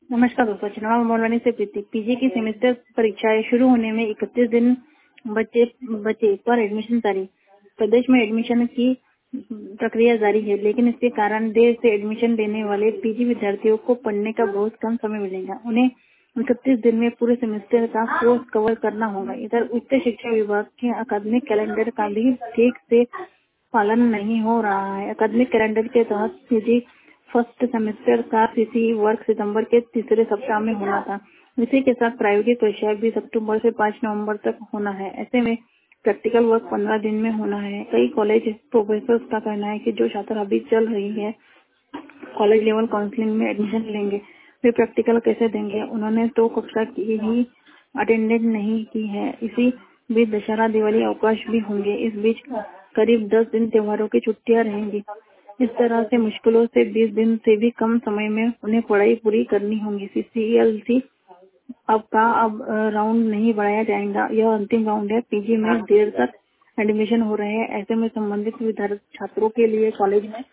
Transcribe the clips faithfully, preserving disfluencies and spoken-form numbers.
नमस्कार दोस्तों, चुनाव मोलवानी से प्रीति। पीजी की सेमेस्टर परीक्षाएं शुरू होने में इकतीस दिन बचे बचे पर एडमिशन जारी। प्रदेश में एडमिशन की प्रक्रिया जारी है, लेकिन इसके कारण देर से एडमिशन लेने वाले पीजी विद्यार्थियों को पढ़ने का बहुत कम समय मिलेगा। उन्हें इकतीस दिन में पूरे सेमेस्टर का कोर्स कवर करना होगा। इधर उच्च शिक्षा विभाग के अकादमिक कैलेंडर का भी ठीक से पालन नहीं हो रहा है। अकादमिक कैलेंडर के तहत पीजी फर्स्ट सेमेस्टर का सीसी वर्क सितंबर के तीसरे सप्ताह में होना था। इसी के साथ प्रायोगिक परीक्षाएं भी अक्टूबर से पाँच नवंबर तक होना है। ऐसे में प्रैक्टिकल वर्क पंद्रह दिन में होना है। कई कॉलेज प्रोफेसर का कहना है कि जो छात्र अभी चल रही है कॉलेज लेवल काउंसलिंग में एडमिशन लेंगे, वे प्रैक्टिकल कैसे देंगे। उन्होंने तो कक्षा की ही अटेंडेंस नहीं की है। इसी बीच दशहरा दिवाली अवकाश भी होंगे। इस बीच करीब दस दिन त्योहारों की छुट्टियां रहेंगी। इस तरह से मुश्किलों से बीस दिन से भी कम समय में उन्हें पढ़ाई पूरी करनी होगी। सीसीएलसी अब का अब अ, राउंड नहीं बढ़ाया जाएगा। यह अंतिम राउंड है। पीजी में देर तक एडमिशन हो रहे हैं। ऐसे में संबंधित विद्यार्थी छात्रों के लिए कॉलेज में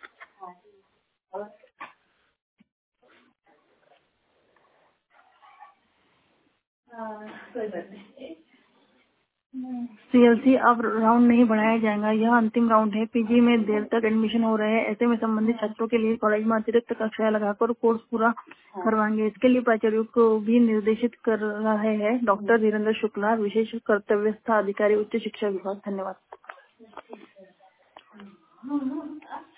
सीएलसी अब राउंड नहीं बढ़ाया जाएगा। यह अंतिम राउंड है। पीजी में देर तक एडमिशन हो रहे हैं। ऐसे में संबंधित छात्रों के लिए कॉलेज में अतिरिक्त कक्षाएं लगाकर कोर्स पूरा करवाएंगे। इसके लिए प्राचार्यों को भी निर्देशित कर रहे हैं डॉक्टर धीरेन्द्र शुक्ला, विशेष कर्तव्यस्थ अधिकारी, उच्च शिक्षा विभाग। धन्यवाद।